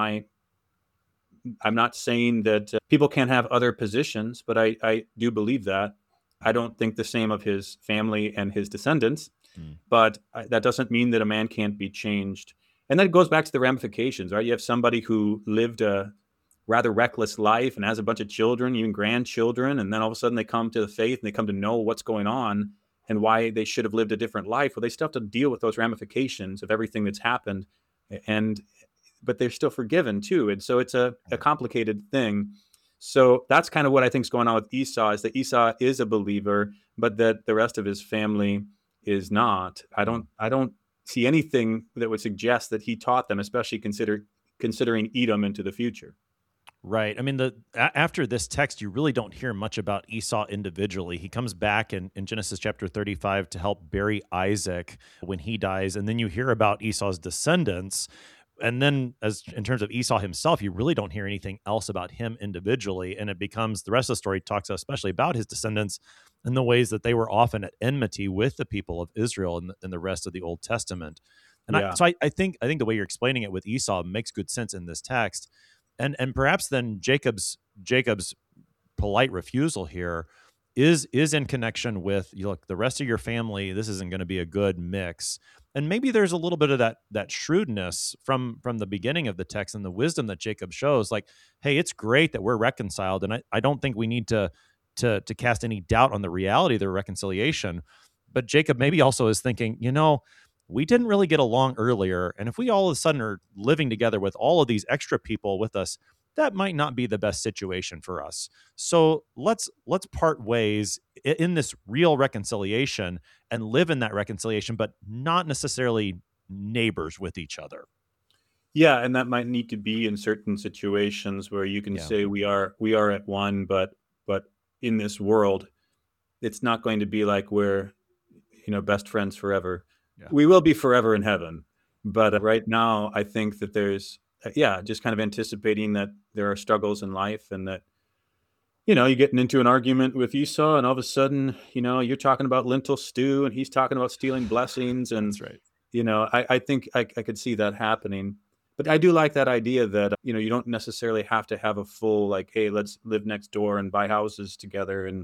Speaker 2: I'm not saying that people can't have other positions, but I do believe that. I don't think the same of his family and his descendants, but that doesn't mean that a man can't be changed. And that goes back to the ramifications, right? You have somebody who lived a rather reckless life and has a bunch of children, even grandchildren, and then all of a sudden they come to the faith and they come to know what's going on and why they should have lived a different life. Well, they still have to deal with those ramifications of everything that's happened, but they're still forgiven too. And so it's a complicated thing. So that's kind of what I think is going on with Esau, is that Esau is a believer, but that the rest of his family is not. I don't see anything that would suggest that he taught them, especially considering Edom into the future.
Speaker 1: Right. I mean, after this text, you really don't hear much about Esau individually. He comes back in Genesis chapter 35 to help bury Isaac when he dies, and then you hear about Esau's descendants. And then, as in terms of Esau himself, you really don't hear anything else about him individually, and it becomes the rest of the story talks especially about his descendants and the ways that they were often at enmity with the people of Israel in the rest of the Old Testament. And
Speaker 2: Yeah.
Speaker 1: I think the way you're explaining it with Esau makes good sense in this text. And perhaps then Jacob's polite refusal here is in connection with, you look, the rest of your family, this isn't going to be a good mix. And maybe there's a little bit of that shrewdness from the beginning of the text and the wisdom that Jacob shows, like, hey, it's great that we're reconciled, and I don't think we need to cast any doubt on the reality of the reconciliation. But Jacob maybe also is thinking, we didn't really get along earlier, and if we all of a sudden are living together with all of these extra people with us, that might not be the best situation for us. So let's part ways in this real reconciliation and live in that reconciliation, but not necessarily neighbors with each other.
Speaker 2: Yeah, and that might need to be in certain situations where you can
Speaker 1: Yeah.
Speaker 2: say we are at one, but in this world, it's not going to be like we're best friends forever.
Speaker 1: Yeah.
Speaker 2: We will be forever in heaven, but right now, I think that there's just kind of anticipating that there are struggles in life, and that you're getting into an argument with Esau, and all of a sudden, you're talking about lentil stew, and he's talking about stealing blessings, and
Speaker 1: That's right.
Speaker 2: I think I could see that happening. But I do like that idea that, you don't necessarily have to have a full, like, hey, let's live next door and buy houses together and,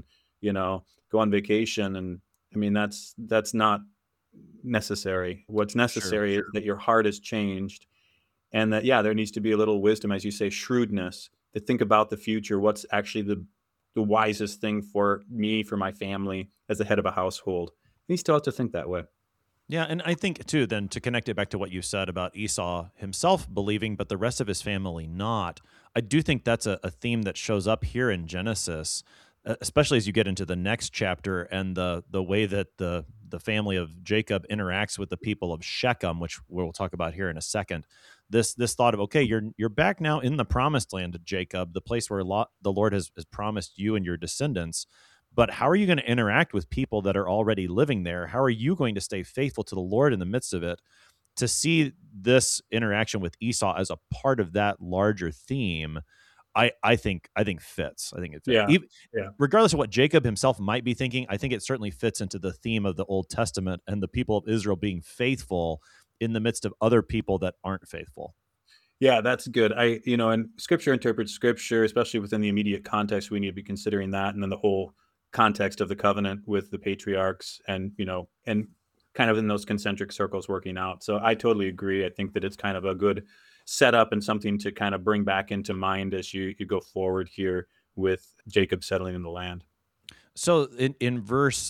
Speaker 2: go on vacation. And I mean, that's not necessary. What's necessary is that your heart is changed, and that, there needs to be a little wisdom, as you say, shrewdness, to think about the future. What's actually the wisest thing for me, for my family, as the head of a household? And you still have to think that way.
Speaker 1: Yeah, and I think, too, then to connect it back to what you said about Esau himself believing, but the rest of his family not, I do think that's a theme that shows up here in Genesis, especially as you get into the next chapter and the way that the family of Jacob interacts with the people of Shechem, which we'll talk about here in a second. This thought of, okay, you're back now in the promised land, Jacob, the place where the Lord has promised you and your descendants. But how are you going to interact with people that are already living there? How are you going to stay faithful to the Lord in the midst of it? To see this interaction with Esau as a part of that larger theme, I think fits. I think it fits.
Speaker 2: Yeah.
Speaker 1: Regardless of what Jacob himself might be thinking, I think it certainly fits into the theme of the Old Testament and the people of Israel being faithful in the midst of other people that aren't faithful.
Speaker 2: Yeah, that's good. And Scripture interprets Scripture, especially within the immediate context. We need to be considering that, and then the whole context of the covenant with the patriarchs, and and kind of in those concentric circles working out. So I totally agree. I think that it's kind of a good setup and something to kind of bring back into mind as you go forward here with Jacob settling in the land.
Speaker 1: So in verse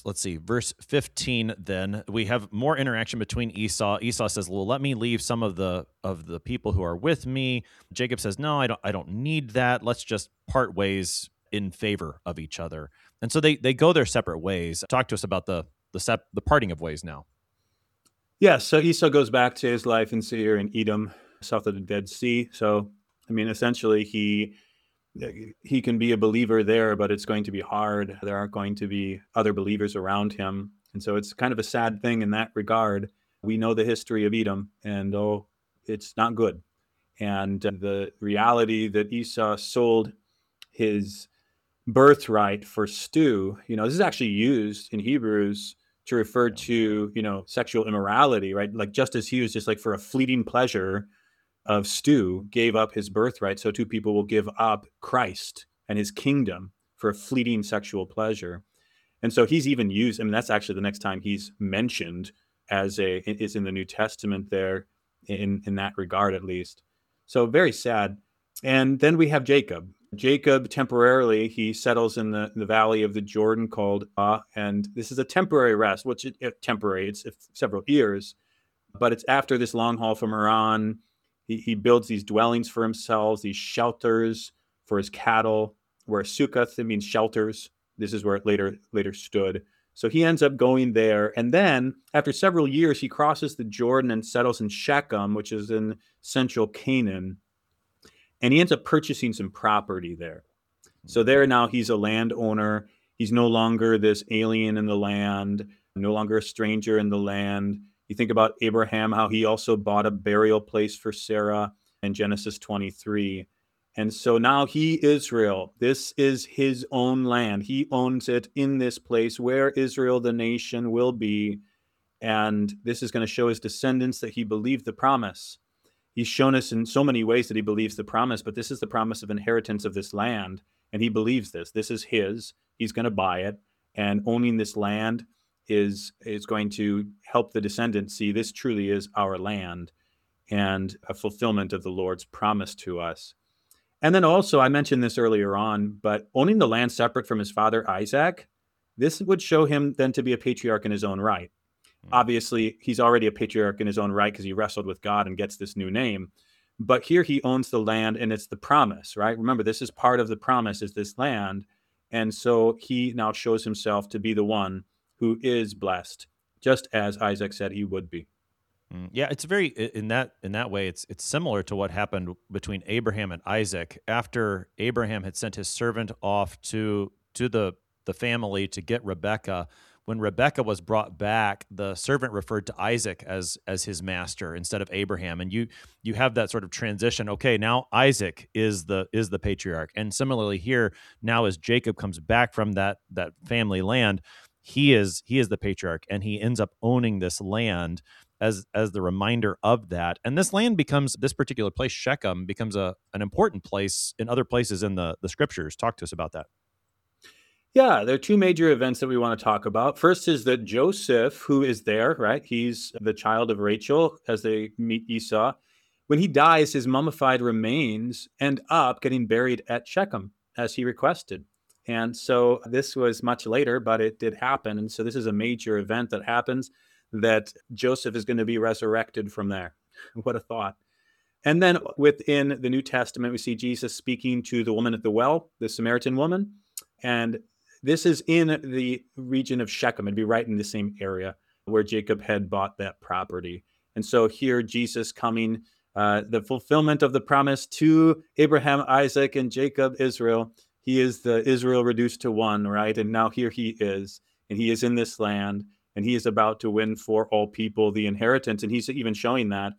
Speaker 1: 15, then we have more interaction between Esau. Esau says, well, let me leave some of the people who are with me. Jacob says, no, I don't need that. Let's just part ways in favor of each other. And so they go their separate ways. Talk to us about the parting of ways now.
Speaker 2: Yeah, so Esau goes back to his life in Seir and Edom, south of the Dead Sea. So, I mean, essentially he can be a believer there, but it's going to be hard. There aren't going to be other believers around him. And so it's kind of a sad thing in that regard. We know the history of Edom, and it's not good. And the reality that Esau sold his birthright for stew, this is actually used in Hebrews to refer to, sexual immorality, right? Like, just as he was just like for a fleeting pleasure of stew, gave up his birthright, so two people will give up Christ and his kingdom for a fleeting sexual pleasure. And so he's even used, that's actually the next time he's mentioned is in the New Testament there, in that regard at least. So very sad. And then we have Jacob. Jacob, temporarily, he settles in the valley of the Jordan called and this is a temporary rest, which temporary, it's several years, but it's after this long haul from Haran. He builds these dwellings for himself, these shelters for his cattle, where Sukkoth, it means shelters. This is where it later stood. So he ends up going there. And then after several years, he crosses the Jordan and settles in Shechem, which is in central Canaan. and he ends up purchasing some property there. So there now he's a landowner. He's no longer this alien in the land, no longer a stranger in the land. You think about Abraham, how he also bought a burial place for Sarah in Genesis 23. And so now he, Israel, this is his own land. He owns it in this place where Israel, the nation, will be. And this is going to show his descendants that he believed the promise. He's shown us in so many ways that he believes the promise, but this is the promise of inheritance of this land. And he believes this. This is his. He's going to buy it. And owning this land is going to help the descendants see this truly is our land and a fulfillment of the Lord's promise to us. And then also, I mentioned this earlier on, but owning the land separate from his father Isaac, this would show him then to be a patriarch in his own right. Obviously, he's already a patriarch in his own right because he wrestled with God and gets this new name. But here he owns the land, and it's the promise, right? Remember, this is part of the promise, is this land. And so he now shows himself to be the one who is blessed, just as Isaac said he would be.
Speaker 1: Yeah, it's very in that way. It's similar to what happened between Abraham and Isaac after Abraham had sent his servant off to the family to get Rebekah. When Rebekah was brought back, the servant referred to Isaac as his master instead of Abraham, and you have that sort of transition. Okay, now Isaac is the patriarch, and similarly here now as Jacob comes back from that family land, he is the patriarch, and he ends up owning this land as the reminder of that. And this land this particular place, Shechem, becomes an important place in other places in the scriptures. Talk to us about that.
Speaker 2: Yeah, there are two major events that we want to talk about. First is that Joseph, who is there, right? He's the child of Rachel as they meet Esau. When he dies, his mummified remains end up getting buried at Shechem as he requested. And so this was much later, but it did happen. And so this is a major event that happens, that Joseph is going to be resurrected from there. What a thought. And then within the New Testament, we see Jesus speaking to the woman at the well, the Samaritan woman. And this is in the region of Shechem. It'd be right in the same area where Jacob had bought that property. And so here, Jesus coming, the fulfillment of the promise to Abraham, Isaac, and Jacob, Israel. He is the Israel reduced to one, right? And now here he is, and he is in this land, and he is about to win for all people the inheritance. And he's even showing that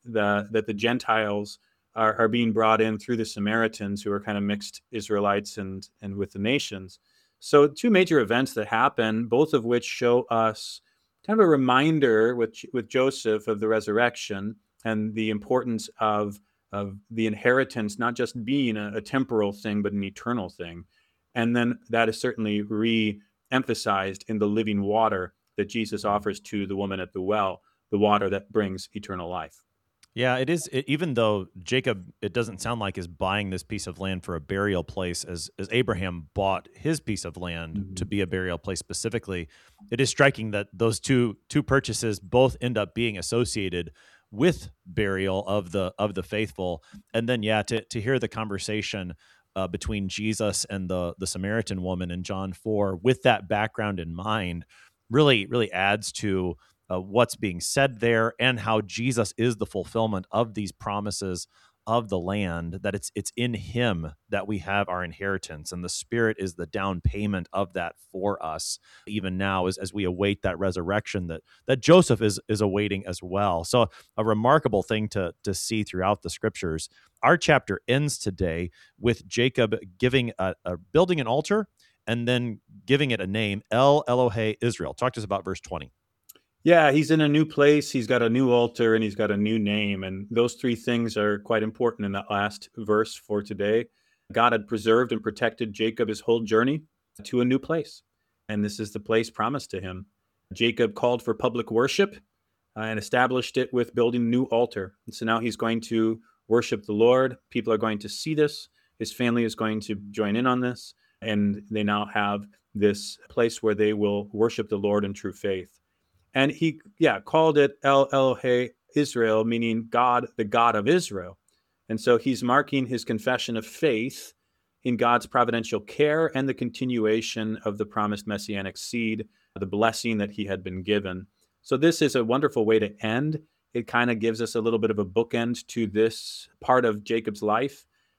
Speaker 2: the Gentiles are being brought in through the Samaritans, who are kind of mixed Israelites and with the nations. So two major events that happen, both of which show us kind of a reminder with Joseph of the resurrection and the importance of the inheritance, not just being a temporal thing, but an eternal thing. And then that is certainly re-emphasized in the living water that Jesus offers to the woman at the well, the water that brings eternal life.
Speaker 1: Yeah, it is. Even though Jacob, it doesn't sound like, is buying this piece of land for a burial place, as Abraham bought his piece of land to be a burial place specifically. It is striking that those two purchases both end up being associated with burial of the faithful. And then, to hear the conversation between Jesus and the Samaritan woman in John 4 with that background in mind really adds to what's being said there, and how Jesus is the fulfillment of these promises of the land, that it's in him that we have our inheritance, and the Spirit is the down payment of that for us, even now as we await that resurrection that Joseph is awaiting as well. So a remarkable thing to see throughout the scriptures. Our chapter ends today with Jacob building an altar and then giving it a name, El Elohe Israel. Talk to us about verse 20.
Speaker 2: Yeah, he's in a new place. He's got a new altar and he's got a new name. And those three things are quite important in that last verse for today. God had preserved and protected Jacob his whole journey to a new place. And this is the place promised to him. Jacob called for public worship and established it with building a new altar. And so now he's going to worship the Lord. People are going to see this. His family is going to join in on this. And they now have this place where they will worship the Lord in true faith. And he, called it El Elohe Israel, meaning God, the God of Israel. And so he's marking his confession of faith in God's providential care and the continuation of the promised messianic seed, the blessing that he had been given. So this is a wonderful way to end. It kind of gives us a little bit of a bookend to this part of Jacob's life.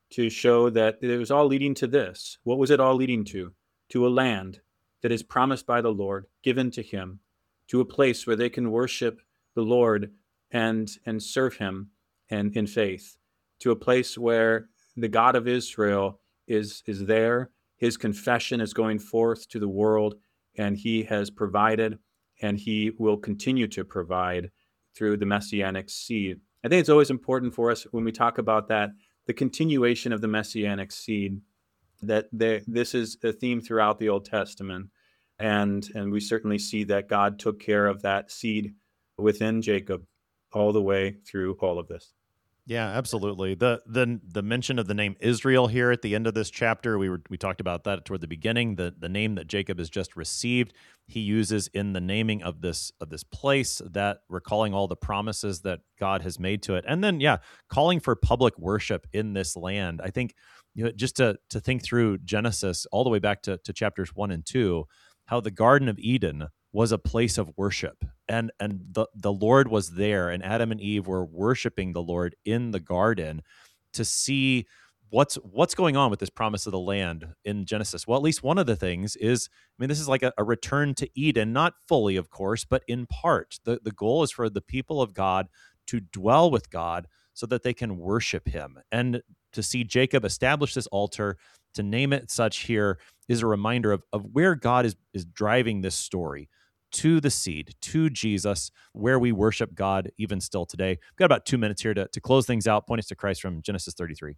Speaker 2: to show that it was all leading to this. What was it all leading to? To a land that is promised by the Lord, given to him, to a place where they can worship the Lord and serve him and in faith, to a place where the God of Israel is there. His confession is going forth to the world, and he has provided, and he will continue to provide through the Messianic seed. I think it's always important for us when we talk about that, the continuation of the Messianic seed, that this is a theme throughout the Old Testament. And we certainly see that God took care of that seed within Jacob all the way through all of this.
Speaker 1: Yeah, absolutely. The mention of the name Israel here at the end of this chapter, we talked about that toward the beginning. The name that Jacob has just received, he uses in the naming of this place, that recalling all the promises that God has made to it, and then calling for public worship in this land. I think just to think through Genesis all the way back to chapters 1 and 2, how the Garden of Eden was a place of worship, and the Lord was there, and Adam and Eve were worshiping the Lord in the garden. To see what's going on with this promise of the land in Genesis. Well, at least one of the things is, this is like a return to Eden, not fully, of course, but in part. The goal is for the people of God to dwell with God so that they can worship him. And to see Jacob establish this altar, to name it such here, is a reminder of where God is driving this story, to the seed, to Jesus, where we worship God even still today. We've got about 2 minutes here to close things out. Point us to Christ from Genesis 33.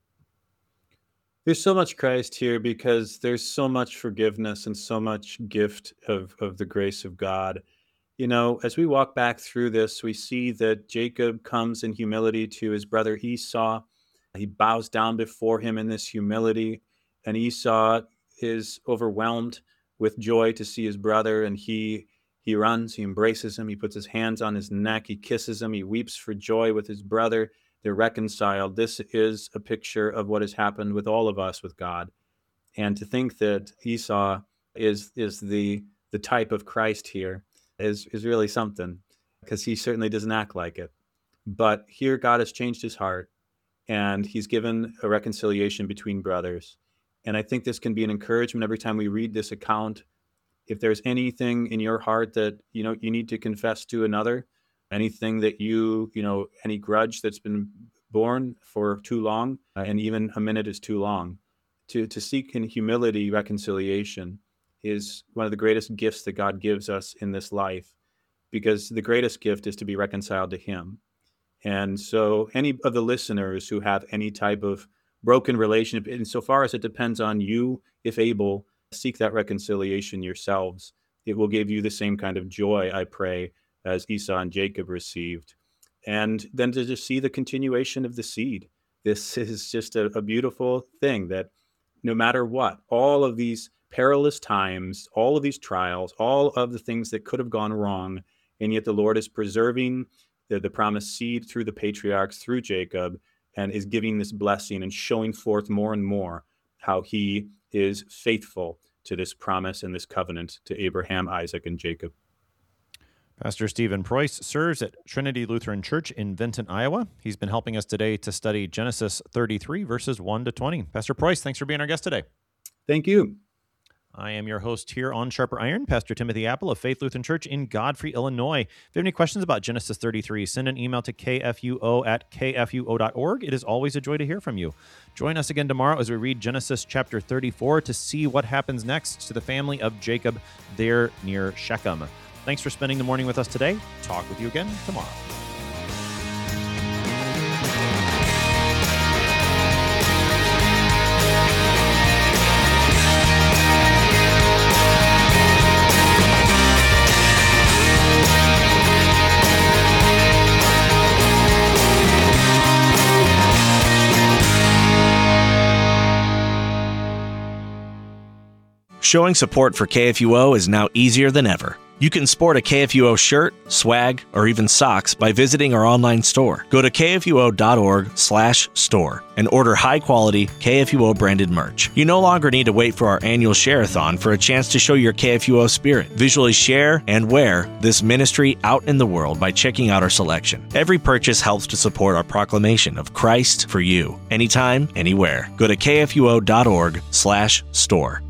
Speaker 2: There's so much Christ here because there's so much forgiveness and so much gift of the grace of God. As we walk back through this, we see that Jacob comes in humility to his brother Esau. He bows down before him in this humility, and Esau is overwhelmed with joy to see his brother, and he runs, he embraces him, he puts his hands on his neck, he kisses him, he weeps for joy with his brother. They're reconciled. This is a picture of what has happened with all of us with God. And to think that Esau is the type of Christ here is really something, because he certainly doesn't act like it. But here God has changed his heart, and he's given a reconciliation between brothers. And I think this can be an encouragement every time we read this account. If there's anything in your heart that, you need to confess to another, anything that any grudge that's been born for too long, and even a minute is too long, to seek in humility reconciliation is one of the greatest gifts that God gives us in this life, because the greatest gift is to be reconciled to him. And so any of the listeners who have any type of broken relationship, insofar as it depends on you, if able, seek that reconciliation yourselves. It will give you the same kind of joy, I pray, as Esau and Jacob received. And then to just see the continuation of the seed. This is just a beautiful thing, that no matter what, all of these perilous times, all of these trials, all of the things that could have gone wrong, and yet the Lord is preserving the promised seed through the patriarchs, through Jacob, and is giving this blessing and showing forth more and more how he is faithful to this promise and this covenant to Abraham, Isaac, and Jacob.
Speaker 1: Pastor Stephen Preuss serves at Trinity Lutheran Church in Vinton, Iowa. He's been helping us today to study Genesis 33, verses 1 to 20. Pastor Preuss, thanks for being our guest today.
Speaker 2: Thank you.
Speaker 1: I am your host here on Sharper Iron, Pastor Timothy Apple of Faith Lutheran Church in Godfrey, Illinois. If you have any questions about Genesis 33, send an email to kfuo@kfuo.org. It is always a joy to hear from you. Join us again tomorrow as we read Genesis chapter 34 to see what happens next to the family of Jacob there near Shechem. Thanks for spending the morning with us today. Talk with you again tomorrow.
Speaker 5: Showing support for KFUO is now easier than ever. You can sport a KFUO shirt, swag, or even socks by visiting our online store. Go to kfuo.org/store and order high-quality KFUO-branded merch. You no longer need to wait for our annual share-a-thon for a chance to show your KFUO spirit. Visually share and wear this ministry out in the world by checking out our selection. Every purchase helps to support our proclamation of Christ for you, anytime, anywhere. Go to kfuo.org/store.